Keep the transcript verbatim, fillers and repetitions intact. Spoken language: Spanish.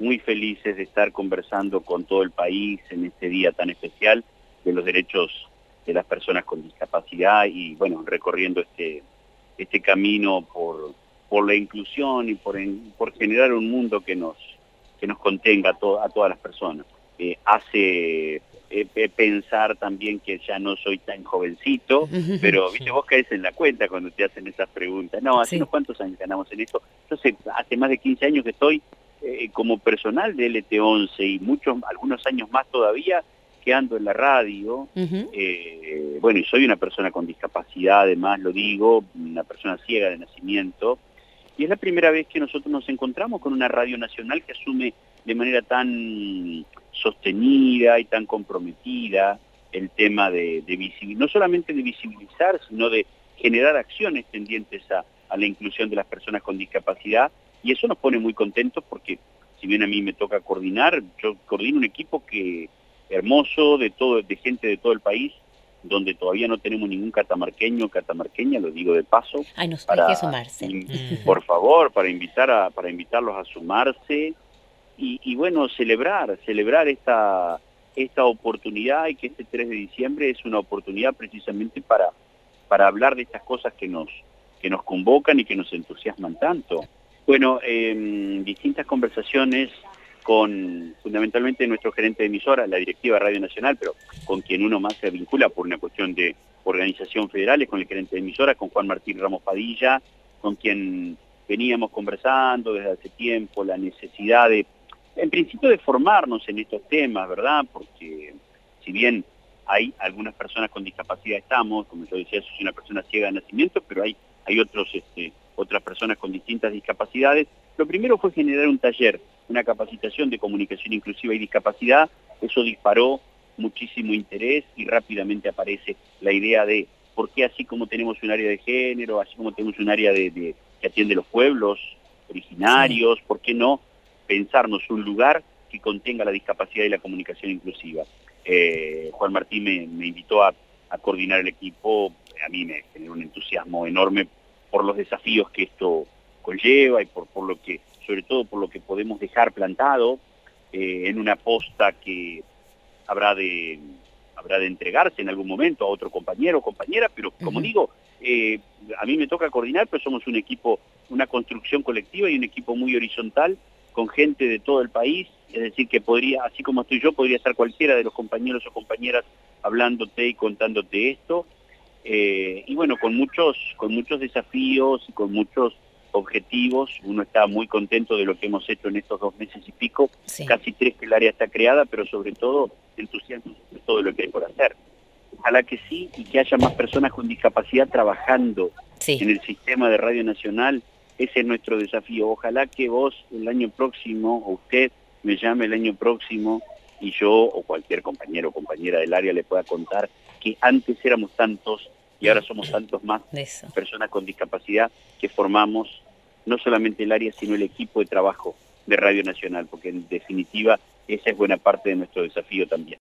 muy felices de estar conversando con todo el país en este día tan especial de los derechos de las personas con discapacidad y, bueno, recorriendo este, este camino por, por la inclusión y por, en, por generar un mundo que nos, que nos contenga a, to, a todas las personas. Eh, hace eh, pensar también que ya no soy tan jovencito, pero viste, vos caes en la cuenta cuando te hacen esas preguntas. No, hace Sí. unos cuantos años ganamos en esto. Entonces, hace más de quince años que estoy eh, como personal de L T once y muchos, algunos años más todavía, que ando en la radio. Uh-huh. eh, bueno, y soy una persona con discapacidad, además lo digo, una persona ciega de nacimiento, y es la primera vez que nosotros nos encontramos con una radio nacional que asume de manera tan sostenida y tan comprometida el tema de, de visibilizar, no solamente de visibilizar, sino de generar acciones tendientes a, a la inclusión de las personas con discapacidad, y eso nos pone muy contentos porque, si bien a mí me toca coordinar, yo coordino un equipo que hermoso, de todo, de gente de todo el país, donde todavía no tenemos ningún catamarqueño o catamarqueña, lo digo de paso. Ay, nos para, hay que sumarse. Mm. Por favor, para invitar a, para invitarlos a sumarse y, y bueno, celebrar, celebrar esta, esta oportunidad, y que este tres de diciembre es una oportunidad precisamente para, para hablar de estas cosas que nos, que nos convocan y que nos entusiasman tanto. Bueno, eh, distintas conversaciones con fundamentalmente nuestro gerente de emisora, la directiva de Radio Nacional, pero con quien uno más se vincula por una cuestión de organización federal, es con el gerente de emisora, con Juan Martín Ramos Padilla, con quien veníamos conversando desde hace tiempo la necesidad de, en principio, de formarnos en estos temas, ¿verdad? Porque si bien hay algunas personas con discapacidad, estamos, como yo decía, soy una persona ciega de nacimiento, pero hay, hay otros, este, otras personas con distintas discapacidades. Lo primero fue generar un taller, una capacitación de comunicación inclusiva y discapacidad. Eso disparó muchísimo interés y rápidamente aparece la idea de por qué, así como tenemos un área de género, así como tenemos un área de, de que atiende los pueblos originarios, sí, ¿por qué no pensarnos un lugar que contenga la discapacidad y la comunicación inclusiva? Eh, Juan Martín me, me invitó a, a coordinar el equipo. A mí me generó un entusiasmo enorme por los desafíos que esto conlleva y por, por lo que, sobre todo por lo que podemos dejar plantado eh, en una posta que habrá de, habrá de entregarse en algún momento a otro compañero o compañera, pero como uh-huh. digo, eh, a mí me toca coordinar, pero somos un equipo, una construcción colectiva y un equipo muy horizontal, con gente de todo el país, es decir, que podría, así como estoy yo, podría estar cualquiera de los compañeros o compañeras hablándote y contándote esto, eh, y bueno, con muchos, con muchos desafíos y con muchos objetivos. Uno está muy contento de lo que hemos hecho en estos dos meses y pico, sí. Casi tres que el área está creada, pero sobre todo entusiasmo de todo lo que hay por hacer. Ojalá que sí, y que haya más personas con discapacidad trabajando sí. en el sistema de Radio Nacional. Ese es nuestro desafío. Ojalá que vos el año próximo, o usted me llame el año próximo, y yo o cualquier compañero o compañera del área le pueda contar que antes éramos tantos y ahora somos tantos más Eso. personas con discapacidad que formamos no solamente el área, sino el equipo de trabajo de Radio Nacional, porque en definitiva esa es buena parte de nuestro desafío también.